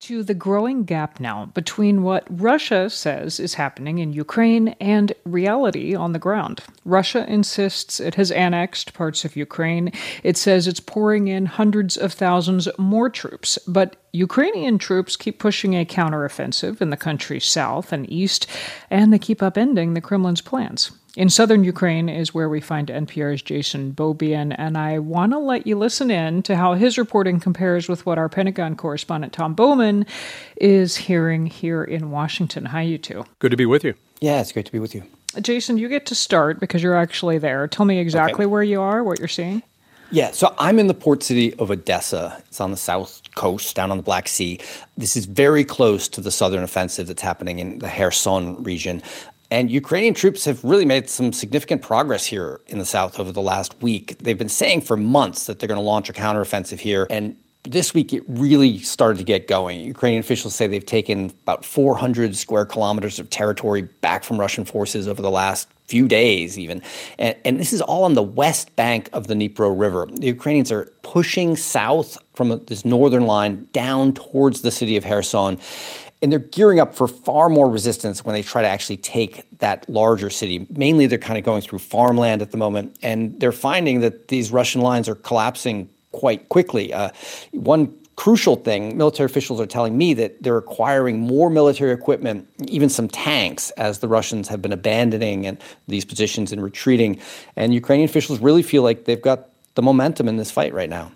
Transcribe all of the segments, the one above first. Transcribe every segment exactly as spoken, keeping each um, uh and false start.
To the growing gap now between what Russia says is happening in Ukraine and reality on the ground. Russia insists it has annexed parts of Ukraine. It says it's pouring in hundreds of thousands more troops, but Ukrainian troops keep pushing a counteroffensive in the country's south and east, and they keep upending the Kremlin's plans. In southern Ukraine is where we find N P R's Jason Beaubien, and I want to let you listen in to how his reporting compares with what our Pentagon correspondent Tom Bowman is hearing here in Washington. Hi, you two. Good to be with you. Yeah, it's great to be with you. Jason, you get to start because you're actually there. Tell me exactly okay. where you are, what you're seeing. Yeah, so I'm in the port city of Odessa. It's on the south coast, down on the Black Sea. This is very close to the southern offensive that's happening in the Kherson region. And Ukrainian troops have really made some significant progress here in the south over the last week. They've been saying for months that they're going to launch a counteroffensive here. And this week, it really started to get going. Ukrainian officials say they've taken about four hundred square kilometers of territory back from Russian forces over the last few days even. And, and this is all on the west bank of the Dnipro River. The Ukrainians are pushing south from this northern line down towards the city of Kherson. And they're gearing up for far more resistance when they try to actually take that larger city. Mainly, they're kind of going through farmland at the moment, and they're finding that these Russian lines are collapsing quite quickly. Uh, one crucial thing, military officials are telling me that they're acquiring more military equipment, even some tanks, as the Russians have been abandoning and these positions and retreating. And Ukrainian officials really feel like they've got the momentum in this fight right now.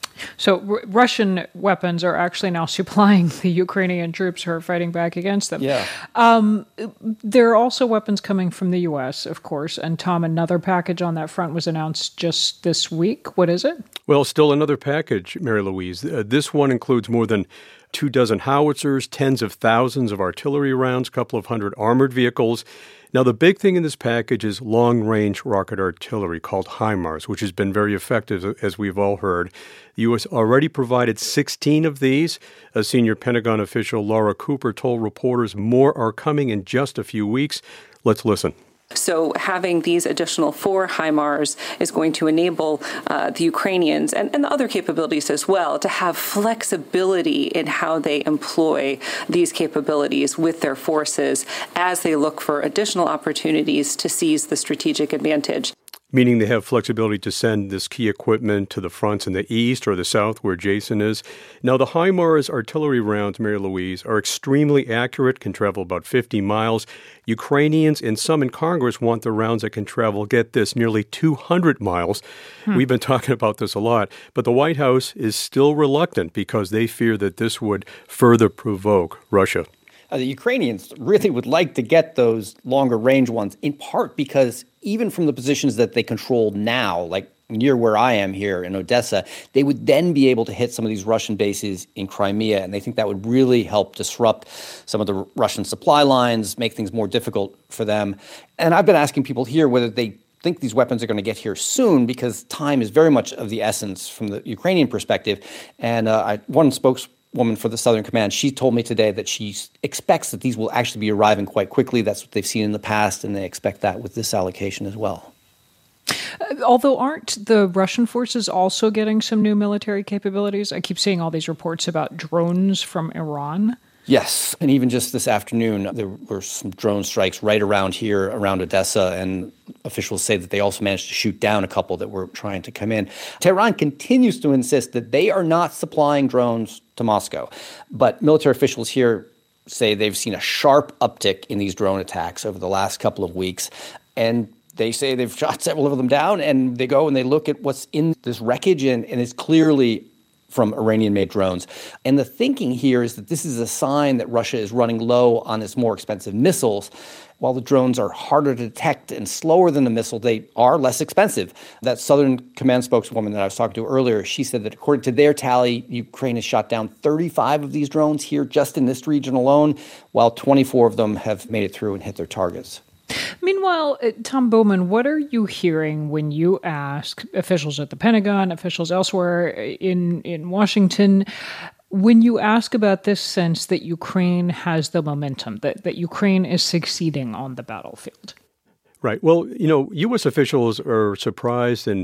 So r- Russian weapons are actually now supplying the Ukrainian troops who are fighting back against them. Yeah. Um, there are also weapons coming from the U S, of course. And Tom, another package on that front was announced just this week. What is it? Well, still another package, Mary Louise. Uh, this one includes more than two dozen howitzers, tens of thousands of artillery rounds, a couple of hundred armored vehicles. Now, the big thing in this package is long-range rocket artillery called HIMARS, which has been very effective, as we've all heard. The U S already provided sixteen of these. A senior Pentagon official, Laura Cooper, told reporters more are coming in just a few weeks. Let's listen. So having these additional four HIMARS is going to enable uh, the Ukrainians and, and the other capabilities as well to have flexibility in how they employ these capabilities with their forces as they look for additional opportunities to seize the strategic advantage. Meaning they have flexibility to send this key equipment to the fronts in the east or the south where Jason is. Now, the HIMARS artillery rounds, Mary Louise, are extremely accurate, can travel about fifty miles. Ukrainians and some in Congress want the rounds that can travel, get this, nearly two hundred miles. Hmm. We've been talking about this a lot. But the White House is still reluctant because they fear that this would further provoke Russia. Uh, the Ukrainians really would like to get those longer range ones, in part because even from the positions that they control now, like near where I am here in Odessa, they would then be able to hit some of these Russian bases in Crimea. And they think that would really help disrupt some of the Russian supply lines, make things more difficult for them. And I've been asking people here whether they think these weapons are going to get here soon, because time is very much of the essence from the Ukrainian perspective. And uh, I, one spokesperson woman for the Southern Command, she told me today that she expects that these will actually be arriving quite quickly. That's what they've seen in the past, and they expect that with this allocation as well. Uh, although aren't the Russian forces also getting some new military capabilities? I keep seeing all these reports about drones from Iran. Yes, and even just this afternoon, there were some drone strikes right around here, around Odessa, and officials say that they also managed to shoot down a couple that were trying to come in. Tehran continues to insist that they are not supplying drones to Moscow, but military officials here say they've seen a sharp uptick in these drone attacks over the last couple of weeks, and they say they've shot several of them down, and they go and they look at what's in this wreckage, and, and it's clearly from Iranian-made drones. And the thinking here is that this is a sign that Russia is running low on its more expensive missiles. While the drones are harder to detect and slower than the missile, they are less expensive. That Southern Command spokeswoman that I was talking to earlier, she said that according to their tally, Ukraine has shot down thirty-five of these drones here just in this region alone, while twenty-four of them have made it through and hit their targets. Meanwhile, uh, Tom Bowman, what are you hearing when you ask officials at the Pentagon, officials elsewhere in, in Washington, when you ask about this sense that Ukraine has the momentum, that, that Ukraine is succeeding on the battlefield? Right. Well, you know, U S officials are surprised and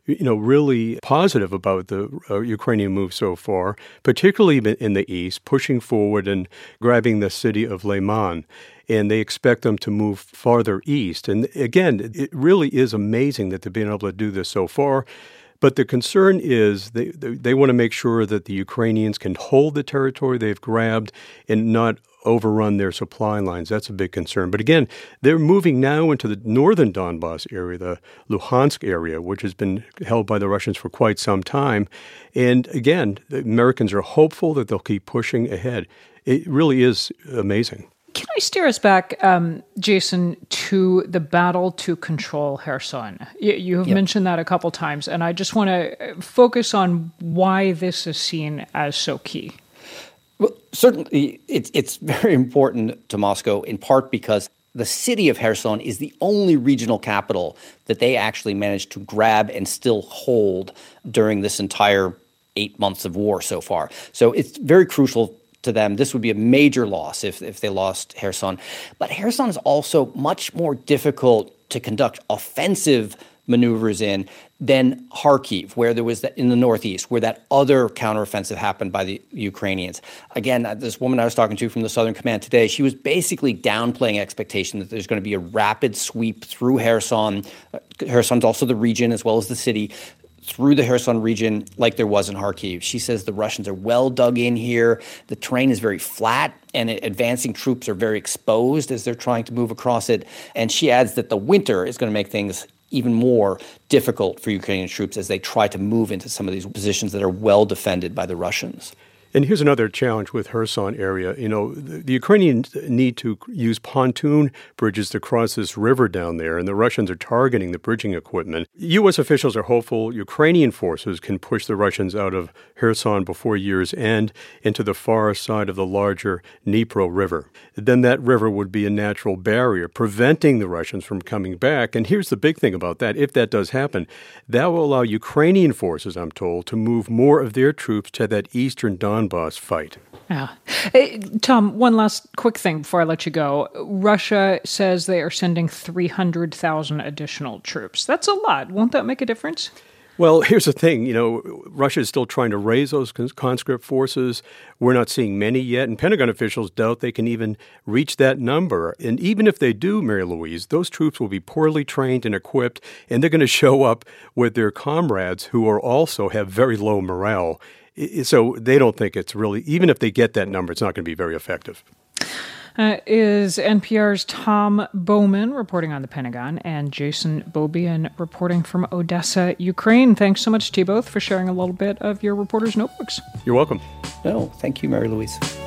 you know, really positive about the uh, Ukrainian move so far, particularly in the east, pushing forward and grabbing the city of Lyman. And they expect them to move farther east. And again, it really is amazing that they've been able to do this so far. But the concern is they, they, they want to make sure that the Ukrainians can hold the territory they've grabbed and not overrun their supply lines. That's a big concern. But again, they're moving now into the northern Donbas area, the Luhansk area, which has been held by the Russians for quite some time. And again, the Americans are hopeful that they'll keep pushing ahead. It really is amazing. Can I steer us back, um, Jason, to the battle to control Kherson? You, you have yep. mentioned that a couple times, and I just want to focus on why this is seen as so key. Well, certainly it's, it's very important to Moscow, in part because the city of Kherson is the only regional capital that they actually managed to grab and still hold during this entire eight months of war so far. So it's very crucial to them. This would be a major loss if, if they lost Kherson. But Kherson is also much more difficult to conduct offensive maneuvers in than Kharkiv, where there was that in the northeast, where that other counteroffensive happened by the Ukrainians. Again, this woman I was talking to from the Southern Command today, she was basically downplaying expectation that there's going to be a rapid sweep through Kherson. Kherson's also the region as well as the city, through the Kherson region like there was in Kharkiv. She says the Russians are well dug in here. The terrain is very flat, and advancing troops are very exposed as they're trying to move across it. And she adds that the winter is going to make things even more difficult for Ukrainian troops as they try to move into some of these positions that are well defended by the Russians. And here's another challenge with Kherson area. You know, the, the Ukrainians need to use pontoon bridges to cross this river down there, and the Russians are targeting the bridging equipment. U S officials are hopeful Ukrainian forces can push the Russians out of Kherson before year's end into the far side of the larger Dnipro River. Then that river would be a natural barrier, preventing the Russians from coming back. And here's the big thing about that. If that does happen, that will allow Ukrainian forces, I'm told, to move more of their troops to that eastern Donbas Donbas fight. Yeah. Hey, Tom, one last quick thing before I let you go. Russia says they are sending three hundred thousand additional troops. That's a lot. Won't that make a difference? Well, here's the thing. You know, Russia is still trying to raise those conscript forces. We're not seeing many yet, and Pentagon officials doubt they can even reach that number. And even if they do, Mary Louise, those troops will be poorly trained and equipped, and they're going to show up with their comrades who are also have very low morale. So they don't think it's really, even if they get that number, it's not going to be very effective. Uh, is N P R's Tom Bowman reporting on the Pentagon and Jason Beaubien reporting from Odessa, Ukraine. Thanks so much to you both for sharing a little bit of your reporters' notebooks. You're welcome. No, thank you, Mary Louise.